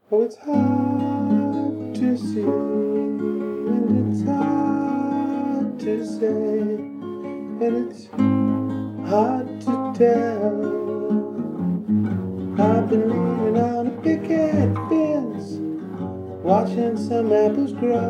Oh, it's hard to see, and it's hard to say, and it's hard to tell. I've been leaning on a picket fence, watching some apples grow,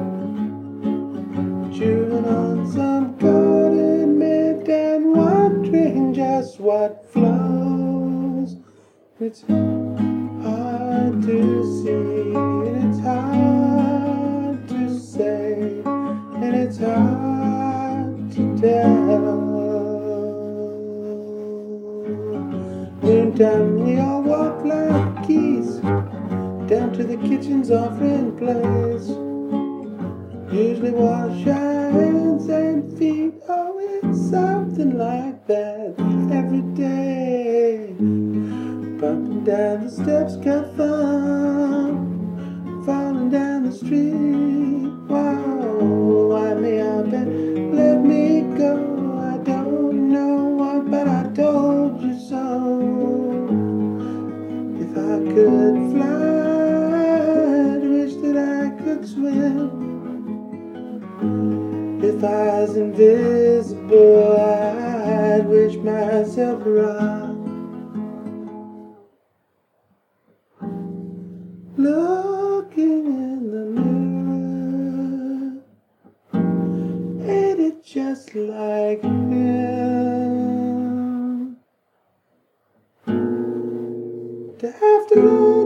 chewing on some garden mint and wondering just what flows. It's hard to see, and it's hard to say, and it's hard to tell. Noontime we all walk like geese down to the kitchen's offering place. Usually wash our hands and feet. Oh, it's something like that every day. Bumping down the steps, got fun. Falling down the street. Wow, wind me up and let me go. I don't know what, but I told you so. If I could fly, I'd wish that I could swim. If I was invisible, I'd wish myself a rock. Looking in the mirror, ain't it just like him? To have to